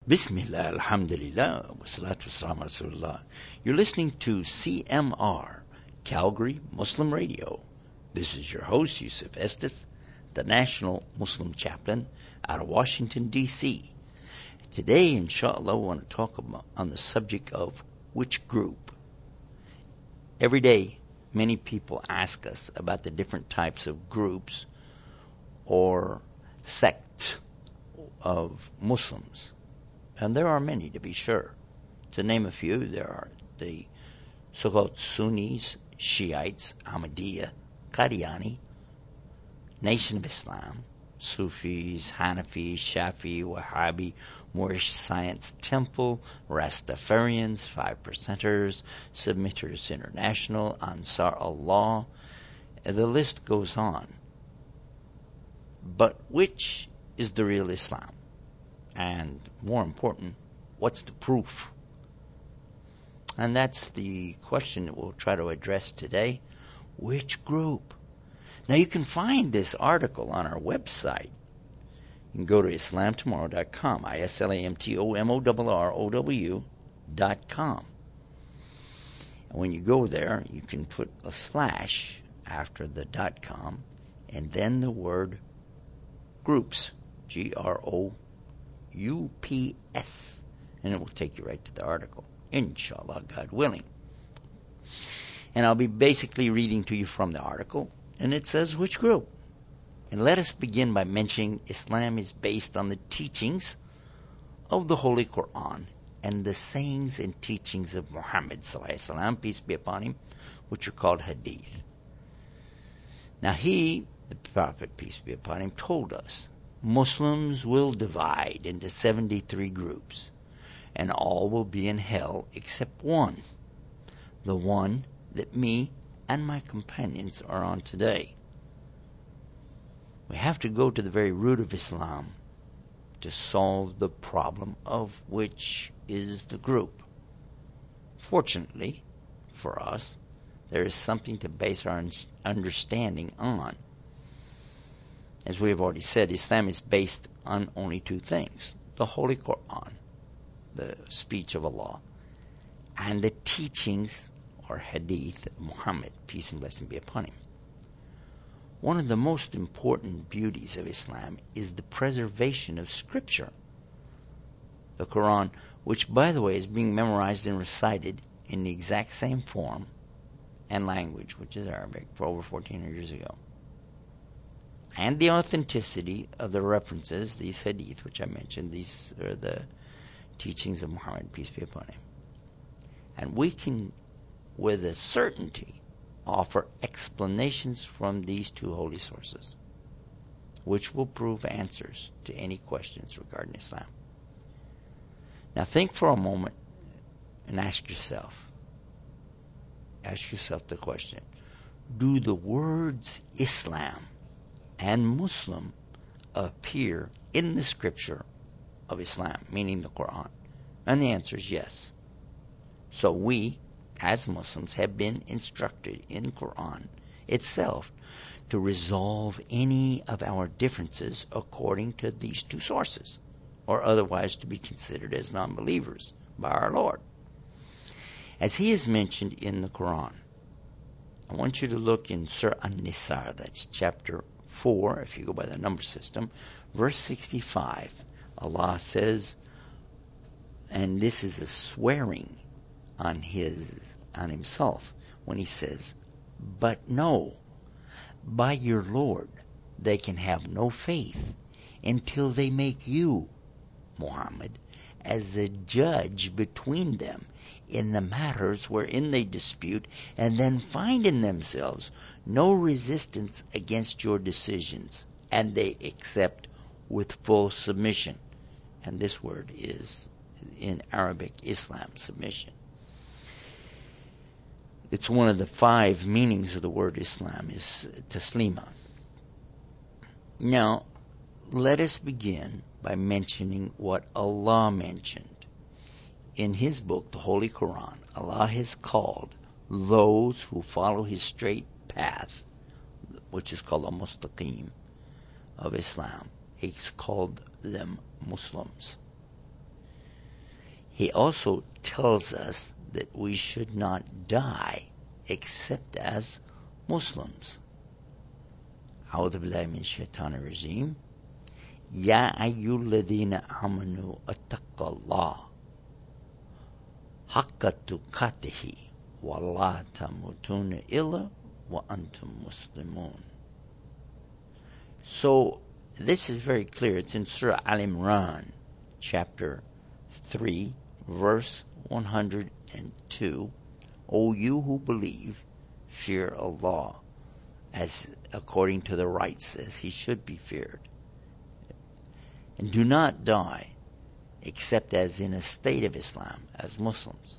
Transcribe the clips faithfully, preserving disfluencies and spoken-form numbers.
Bismillah, alhamdulillah, wassalatu wassalamu ala rasulullah. You're listening to C M R, Calgary Muslim Radio. This is your host, Yusuf Estes, the National Muslim Chaplain out of Washington, D C Today, inshallah, we want to talk about, on the subject of which group. Every day, many people ask us about the different types of groups or sects of Muslims. And there are many, to be sure. To name a few, there are the so-called Sunnis, Shiites, Ahmadiyya, Qadiani, Nation of Islam, Sufis, Hanafis, Shafi, Wahhabi, Moorish Science Temple, Rastafarians, Five Percenters, Submitters International, Ansar Allah. The list goes on. But which is the real Islam? And more important, what's the proof? And that's the question that we'll try to address today. Which group? Now you can find this article on our website. You can go to islam tomorrow dot com, I S L A M T O M O R R O W dot com. And when you go there, you can put a slash after the dot com and then the word groups, G R O U P S, and it will take you right to the article, inshallah, God willing. And I'll be basically reading to you from the article, and it says which group. And let us begin by mentioning Islam is based on the teachings of the Holy Quran and the sayings and teachings of Muhammad sallallahu alaihi wasallam, peace be upon him, which are called hadith. Now he, the Prophet, peace be upon him, told us Muslims will divide into seventy-three groups, and all will be in hell except one, the one that me and my companions are on today. We have to go to the very root of Islam to solve the problem of which is the group. Fortunately for us, there is something to base our understanding on. As we have already said, Islam is based on only two things: the Holy Quran, the speech of Allah, and the teachings or hadith of Muhammad, peace and blessing be upon him. One of the most important beauties of Islam is the preservation of Scripture. The Quran, which by the way is being memorized and recited in the exact same form and language, which is Arabic, for over fourteen hundred years ago. And the authenticity of the references, these hadith, which I mentioned, these are the teachings of Muhammad, peace be upon him. And we can, with a certainty, offer explanations from these two holy sources, which will prove answers to any questions regarding Islam. Now think for a moment and ask yourself, ask yourself the question, do the words Islam and Muslim appear in the scripture of Islam, meaning the Quran? And the answer is yes. So we, as Muslims, have been instructed in Quran itself to resolve any of our differences according to these two sources, or otherwise to be considered as non-believers by our Lord. As he is mentioned in the Quran, I want you to look in Surah An-Nisa, that's chapter four, if you go by the number system, verse sixty-five. Allah says, and this is a swearing on his on himself when he says, but no, by your Lord they can have no faith until they make you, Muhammad, as the judge between them in the matters wherein they dispute, and then find in themselves no resistance against your decisions, and they accept with full submission. And this word is, in Arabic, Islam, submission. It's one of the five meanings of the word Islam, is taslima. Now, let us begin by mentioning what Allah mentioned. In his book, the Holy Quran, Allah has called those who follow his straight path, which is called a mustaqim of Islam, he's called them Muslims. He also tells us that we should not die except as Muslims. أعوذ بالله من الشيطان الرجيم. يا أيها الذين آمنوا اتقوا الله حق تقاته ولا تموتون إلا وأنتم مسلمون. So this is very clear. It's in Surah Al-Imran, chapter three, verse one hundred two. O you who believe, fear Allah, as according to the rights as he should be feared. And do not die except as in a state of Islam, as Muslims.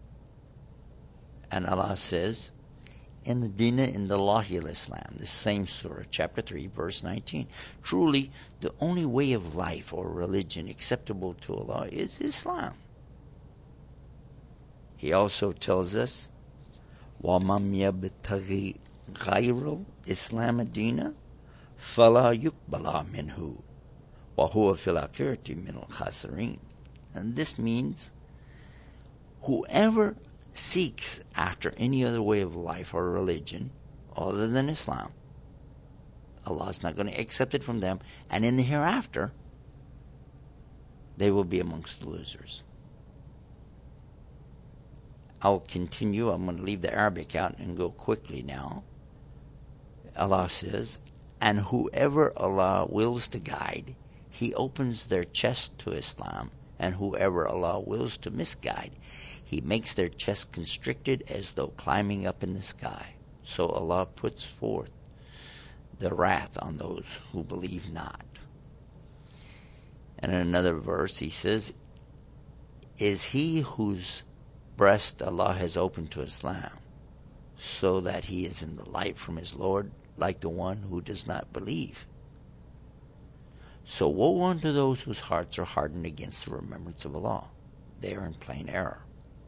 And Allah says, in the Dina in the Lahi al-Islam, the same surah, chapter three, verse nineteen, truly the only way of life or religion acceptable to Allah is Islam. He also tells us, وَمَنْ يَبْتَغِي غَيْرَ الْإِسْلَامَ دِينًا فَلَا يُقْبَلَ مِنْهُ وَهُوَ فِي الْآخِرَةِ مِنَ الْخَاسِرِينَ. And this means whoever seeks after any other way of life or religion other than Islam, Allah is not going to accept it from them, and in the hereafter they will be amongst the losers. I'll continue. I'm going to leave the Arabic out and go quickly now. Allah says, and whoever Allah wills to guide, He opens their chest to Islam, and whoever Allah wills to misguide, He makes their chest constricted as though climbing up in the sky. So Allah puts forth the wrath on those who believe not. And in another verse He says, is he whose breast Allah has opened to Islam, so that he is in the light from his Lord, like the one who does not believe? So woe unto those whose hearts are hardened against the remembrance of Allah. They are in plain error.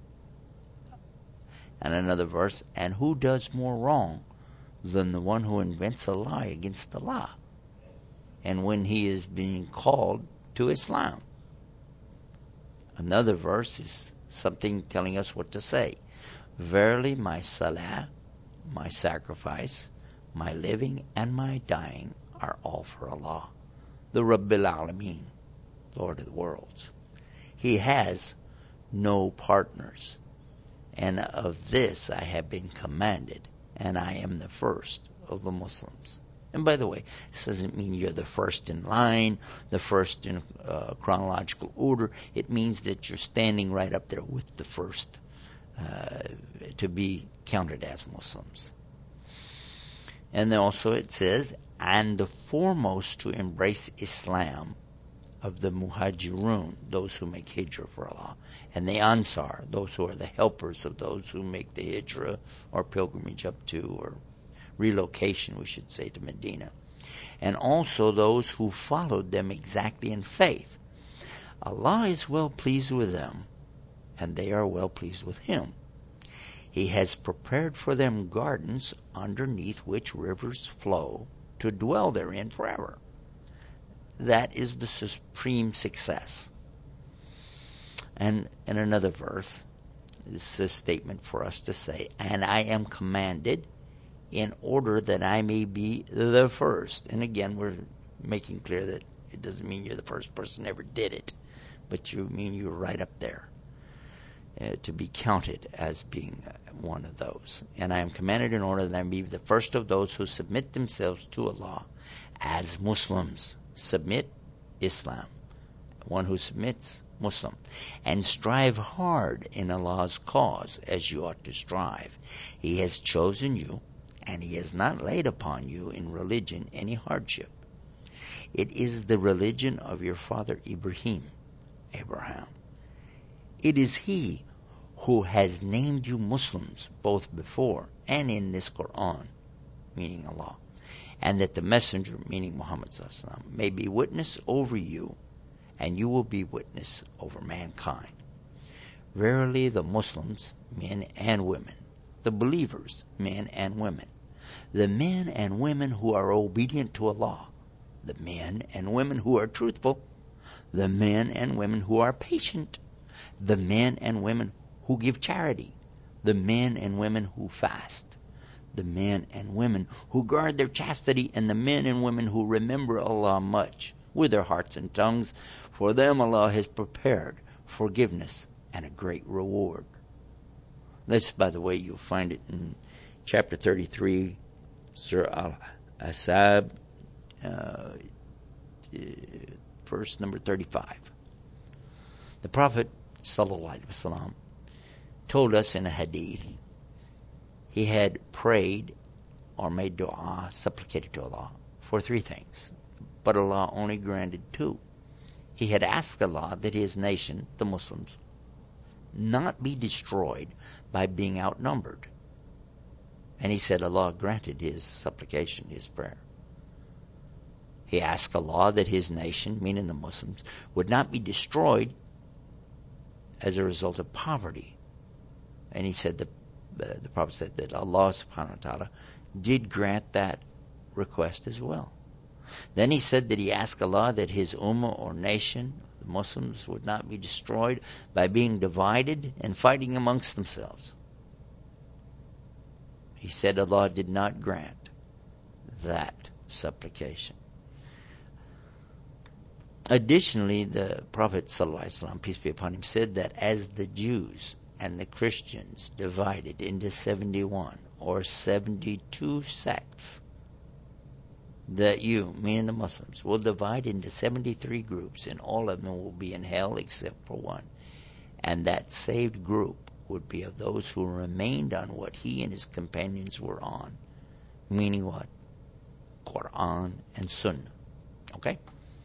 And another verse, and who does more wrong than the one who invents a lie against Allah, and when he is being called to Islam? Another verse is something telling us what to say. Verily my salah, my sacrifice, my living and my dying are all for Allah, the Rabbil Alameen, Lord of the worlds. He has no partners, and of this I have been commanded, and I am the first of the Muslims. And by the way, this doesn't mean you're the first in line, the first in uh, chronological order. It means that you're standing right up there with the first uh, to be counted as Muslims. And then also it says, and the foremost to embrace Islam of the Muhajirun, those who make hijrah for Allah, and the Ansar, those who are the helpers of those who make the hijrah or pilgrimage up to, or relocation, we should say, to Medina, and also those who followed them exactly in faith. Allah is well pleased with them, and they are well pleased with Him. He has prepared for them gardens underneath which rivers flow to dwell therein forever. That is the supreme success. And in another verse, this is a statement for us to say, and I am commanded in order that I may be the first. And again, we're making clear that it doesn't mean you're the first person ever did it, but you mean you're right up there uh, to be counted as being one of those. And I am commanded in order that I may be the first of those who submit themselves to Allah as Muslims. Submit, Islam. One who submits, Muslim. And strive hard in Allah's cause as you ought to strive. He has chosen you, and He has not laid upon you in religion any hardship. It is the religion of your father Ibrahim, Abraham. It is He who has named you Muslims both before and in this Quran, meaning Allah, and that the messenger, meaning Muhammad sallallahu alaihi wasallam, may be witness over you, and you will be witness over mankind. Verily the Muslims, men and women, the believers, men and women, the men and women who are obedient to Allah, the men and women who are truthful, the men and women who are patient, the men and women who give charity, the men and women who fast, the men and women who guard their chastity, and the men and women who remember Allah much with their hearts and tongues. For them Allah has prepared forgiveness and a great reward. This, by the way, you'll find it in chapter thirty-three, Surah Al-Ahzab, uh, verse number thirty-five. The Prophet sallallahu alaihi wasallam told us in a hadith he had prayed or made dua, supplicated to Allah for three things, but Allah only granted two. He had asked Allah that his nation, the Muslims, not be destroyed by being outnumbered. And he said Allah granted his supplication, his prayer. He asked Allah that his nation, meaning the Muslims, would not be destroyed as a result of poverty. And he said, the, uh, the Prophet said that Allah subhanahu wa ta'ala did grant that request as well. Then he said that he asked Allah that his ummah or nation, the Muslims, would not be destroyed by being divided and fighting amongst themselves. He said Allah did not grant that supplication. Additionally, the Prophet ﷺ, peace be upon him, said that as the Jews and the Christians divided into seventy-one or seventy-two sects, that you, meaning the Muslims, will divide into seventy-three groups, and all of them will be in hell except for one. And that saved group would be of those who remained on what he and his companions were on. Meaning what? Quran and Sunnah. Okay?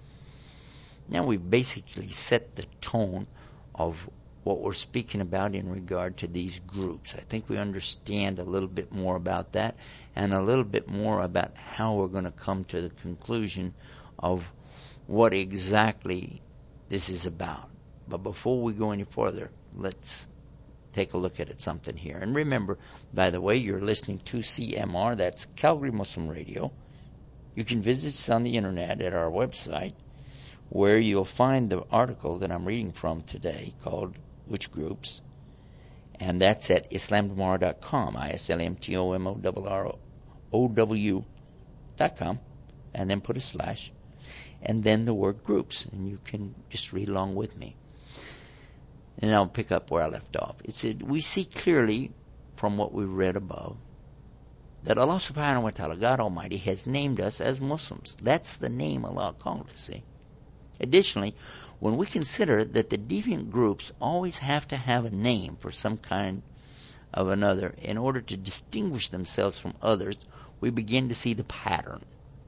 Now we basically set the tone of what we're speaking about in regard to these groups. I think we understand a little bit more about that and a little bit more about how we're going to come to the conclusion of what exactly this is about. But before we go any further, let's take a look at it, something here. And remember, by the way, you're listening to C M R, that's Calgary Muslim Radio. You can visit us on the internet at our website, where you'll find the article that I'm reading from today called Which Groups? And that's at islam tomorrow dot com, I S L M T O M O R R O W dot com, and then put a slash, and then the word groups, and you can just read along with me. And I'll pick up where I left off. It said, we see clearly from what we read above that Allah subhanahu wa ta'ala, God Almighty, has named us as Muslims. That's the name Allah called us, see? Additionally, when we consider that the deviant groups always have to have a name for some kind of another in order to distinguish themselves from others, we begin to see the pattern.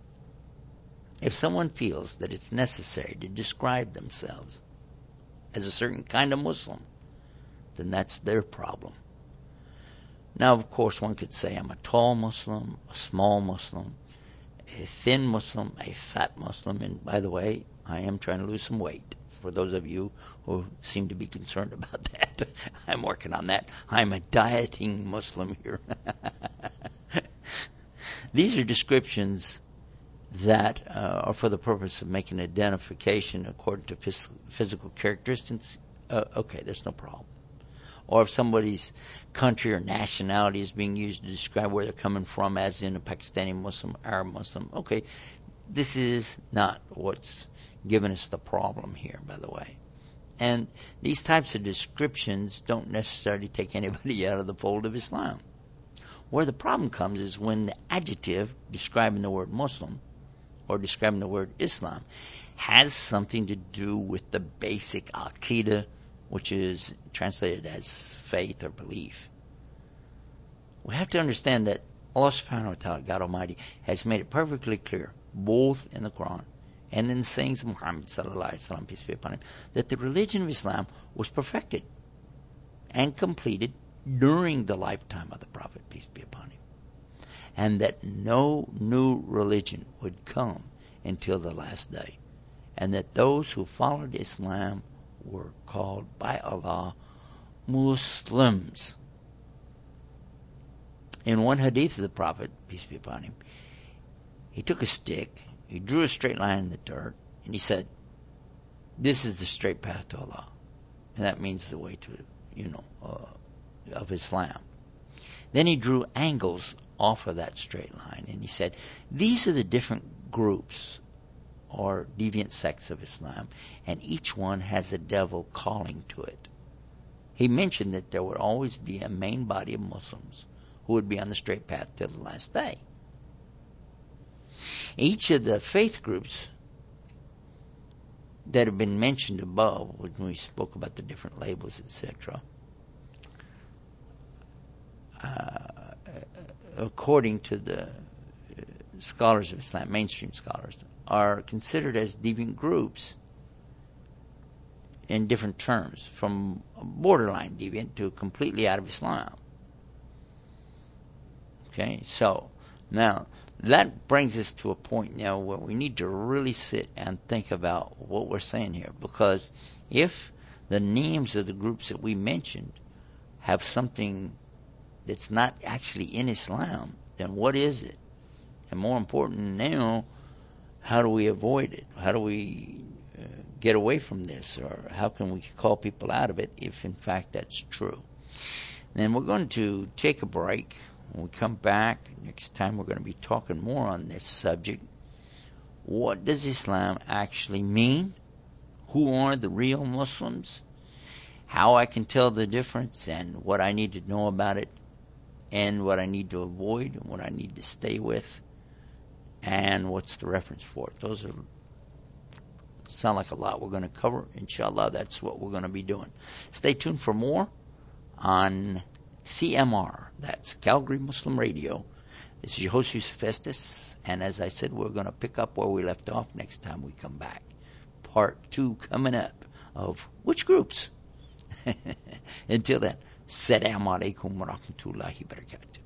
If someone feels that it's necessary to describe themselves as a certain kind of Muslim, then that's their problem. Now, of course, one could say I'm a tall Muslim, a small Muslim, a thin Muslim, a fat Muslim, and by the way, I am trying to lose some weight. For those of you who seem to be concerned about that, I'm working on that. I'm a dieting Muslim here. These are descriptions that uh, are for the purpose of making identification according to phys- physical characteristics. Uh, okay, there's no problem. Or if somebody's country or nationality is being used to describe where they're coming from, as in a Pakistani Muslim, Arab Muslim, okay, this is not what's given us the problem here, by the way. And these types of descriptions don't necessarily take anybody out of the fold of Islam. Where the problem comes is when the adjective describing the word Muslim or describing the word Islam has something to do with the basic Aqidah, which is translated as faith or belief. We have to understand that Allah subhanahu wa ta'ala, God Almighty, has made it perfectly clear, both in the Quran and in the sayings of Muhammad sallallahu alaihi wasallam, peace be upon him, that the religion of Islam was perfected and completed during the lifetime of the Prophet, peace be upon him, and that no new religion would come until the last day, and that those who followed Islam were called by Allah Muslims. In one hadith of the Prophet, peace be upon him, he took a stick, he drew a straight line in the dirt, and he said, "This is the straight path to Allah." And that means the way to, you know, uh, of Islam. Then he drew angles off of that straight line, and he said, these are the different groups or deviant sects of Islam, and each one has a devil calling to it. He mentioned that there would always be a main body of Muslims who would be on the straight path till the last day. Each of the faith groups that have been mentioned above, when we spoke about the different labels, et cetera, uh, according to the scholars of Islam, mainstream scholars, are considered as deviant groups in different terms, from borderline deviant to completely out of Islam. Okay, so now that brings us to a point now where we need to really sit and think about what we're saying here, because if the names of the groups that we mentioned have something that's not actually in Islam, then what is it? And more important now, how do we avoid it? How do we uh, get away from this? Or how can we call people out of it if in fact that's true? Then we're going to take a break. When we come back, next time we're going to be talking more on this subject. What does Islam actually mean? Who are the real Muslims? How I can tell the difference, and what I need to know about it, and what I need to avoid, and what I need to stay with, and what's the reference for it. Those are sound like a lot we're going to cover. Inshallah, that's what we're going to be doing. Stay tuned for more on C M R. That's Calgary Muslim Radio. This is your host, Yusuf Estes, and as I said, we're going to pick up where we left off next time we come back. Part two coming up of which groups? Until then, Assalamu alaikum wa rahmatullahi wa barakatuh.